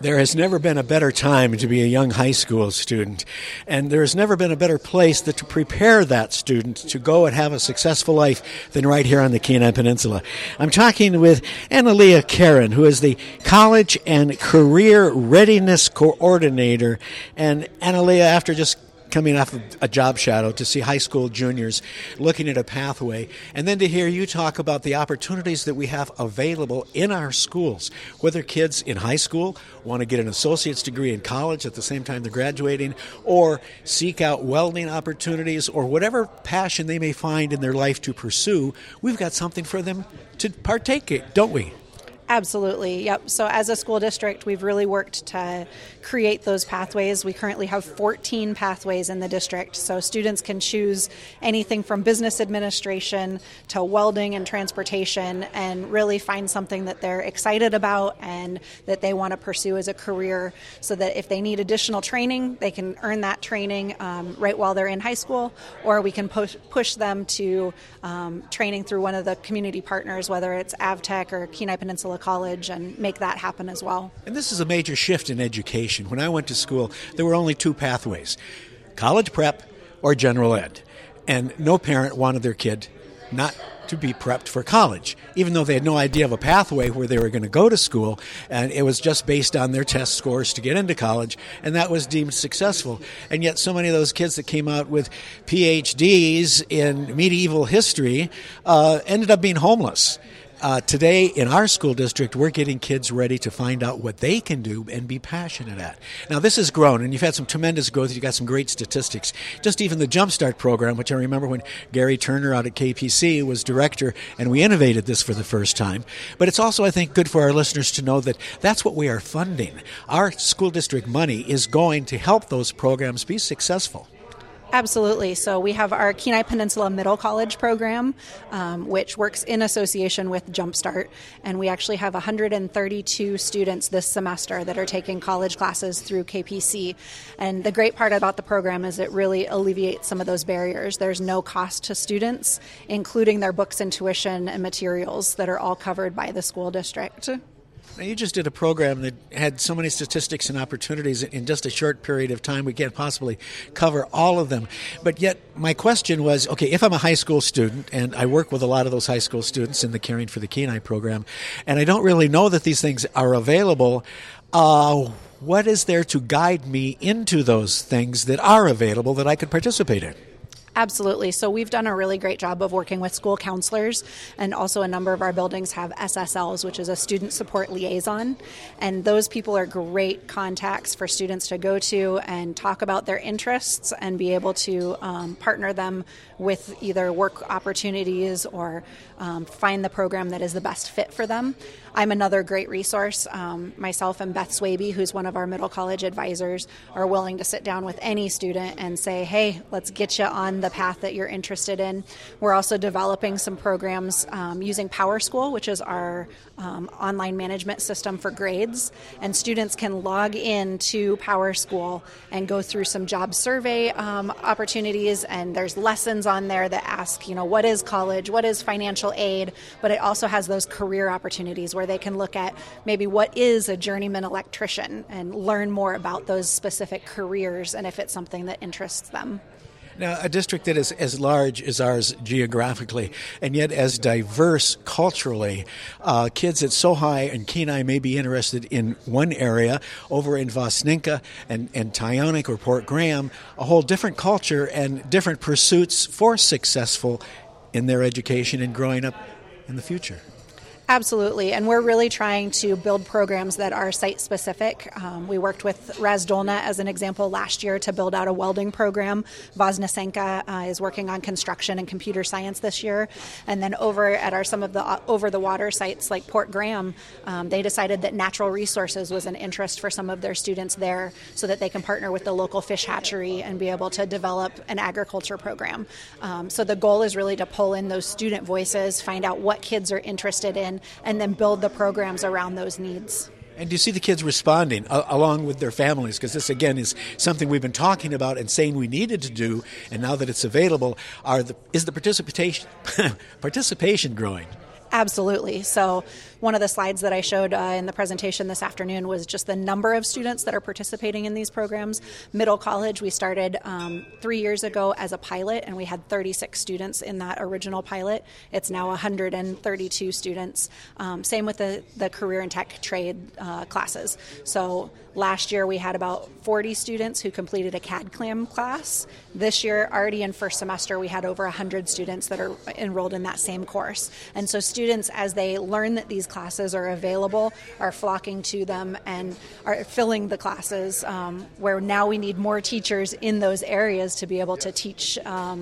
There has never been a better time to be a young high school student, and there has never been a better place to prepare that student to go and have a successful life than right here on the Kenai Peninsula. I'm talking with Analia Karen, who is the College and Career Readiness Coordinator. And Analia, after just coming off of a job shadow to see high school juniors looking at a pathway, and then to hear you talk about the opportunities that we have available in our schools, whether kids in high school want to get an associate's degree in college at the same time they're graduating, or seek out welding opportunities, or whatever passion they may find in their life to pursue, we've got something for them to partake in, don't we? Absolutely, yep. So as a school district, we've really worked to create those pathways. We currently have 14 pathways in the district, so students can choose anything from business administration to welding and transportation and really find something that they're excited about and that they want to pursue as a career, so that if they need additional training, they can earn that training right while they're in high school, or we can push them to training through one of the community partners, whether it's AvTech or Kenai Peninsula College, and make that happen as well. And this is a major shift in education. When I went to school, there were only two pathways: college prep or general ed. And no parent wanted their kid not to be prepped for college, even though they had no idea of a pathway where they were going to go to school, and it was just based on their test scores to get into college, and that was deemed successful. And yet so many of those kids that came out with PhDs in medieval history ended up being homeless. Today, in our school district, we're getting kids ready to find out what they can do and be passionate at. Now, this has grown, and you've had some tremendous growth. You've got some great statistics. Just even the Jumpstart program, which I remember when Gary Turner out at KPC was director, and we innovated this for the first time. But it's also, I think, good for our listeners to know that that's what we are funding. Our school district money is going to help those programs be successful. Absolutely. So we have our Kenai Peninsula Middle College program, which works in association with Jumpstart. And we actually have 132 students this semester that are taking college classes through KPC. And the great part about the program is it really alleviates some of those barriers. There's no cost to students, including their books and tuition and materials that are all covered by the school district. Now, you just did a program that had so many statistics and opportunities in just a short period of time. We can't possibly cover all of them. But yet, my question was, okay, if I'm a high school student, and I work with a lot of those high school students in the Caring for the Kenai program, and I don't really know that these things are available, what is there to guide me into those things that are available that I could participate in? Absolutely. So we've done a really great job of working with school counselors, and also a number of our buildings have SSLs, which is a student support liaison. And those people are great contacts for students to go to and talk about their interests and be able to partner them with either work opportunities or find the program that is the best fit for them. I'm another great resource. Myself and Beth Swaby, who's one of our middle college advisors, are willing to sit down with any student and say, hey, let's get you on the path that you're interested in. We're also developing some programs using PowerSchool, which is our online management system for grades. And students can log in to PowerSchool and go through some job survey opportunities. And there's lessons on there that ask, what is college? What is financial aid? But it also has those career opportunities where they can look at maybe what is a journeyman electrician and learn more about those specific careers and if it's something that interests them. Now, a district that is as large as ours geographically and yet as diverse culturally, kids at Sohai and Kenai may be interested in one area. Over in Vasninka and Tyonek or Port Graham, a whole different culture and different pursuits for successful in their education and growing up in the future. Absolutely, and we're really trying to build programs that are site-specific. We worked with Razdolna, as an example, last year to build out a welding program. Voznesenka is working on construction and computer science this year. And then over at some of the over-the-water sites like Port Graham, they decided that natural resources was an interest for some of their students there so that they can partner with the local fish hatchery and be able to develop an agriculture program. So the goal is really to pull in those student voices, find out what kids are interested in, and then build the programs around those needs. And do you see the kids responding along with their families? Because this, again, is something we've been talking about and saying we needed to do, and now that it's available, is the participation growing? Absolutely. So one of the slides that I showed in the presentation this afternoon was just the number of students that are participating in these programs. Middle college, we started 3 years ago as a pilot, and we had 36 students in that original pilot. It's now 132 students. Same with the career and tech trade classes. So last year we had about 40 students who completed a CAD/CAM class. This year, already in first semester, we had over 100 students that are enrolled in that same course. And so students, as they learn that these classes are available, are flocking to them and are filling the classes, where now we need more teachers in those areas to be able to teach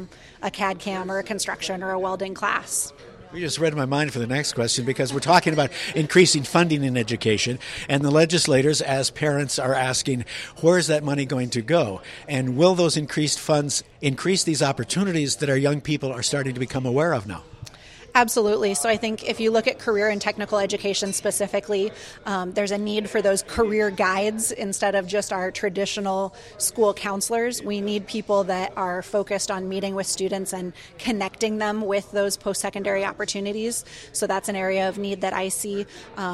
a CAD/CAM or a construction or a welding class. You just read my mind for the next question, because we're talking about increasing funding in education, and the legislators, as parents, are asking, where's that money going to go? And will those increased funds increase these opportunities that our young people are starting to become aware of now? Absolutely. So I think if you look at career and technical education specifically, there's a need for those career guides instead of just our traditional school counselors. We need people that are focused on meeting with students and connecting them with those post-secondary opportunities. So that's an area of need that I see.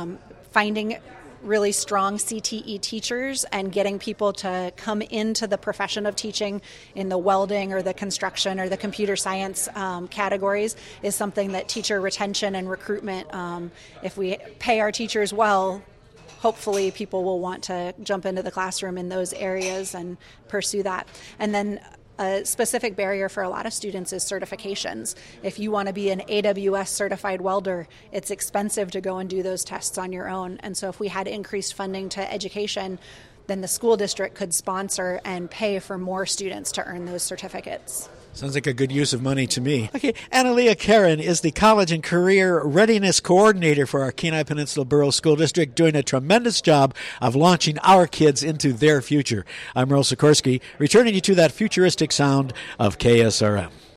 Finding really strong CTE teachers and getting people to come into the profession of teaching in the welding or the construction or the computer science categories is something that teacher retention and recruitment, if we pay our teachers well, hopefully people will want to jump into the classroom in those areas and pursue that. And then a specific barrier for a lot of students is certifications. If you want to be an AWS certified welder, it's expensive to go and do those tests on your own. And so if we had increased funding to education, then the school district could sponsor and pay for more students to earn those certificates. Sounds like a good use of money to me. Okay, Analia Karen is the College and Career Readiness Coordinator for our Kenai Peninsula Borough School District, doing a tremendous job of launching our kids into their future. I'm Merle Sikorsky, returning you to that futuristic sound of KSRM.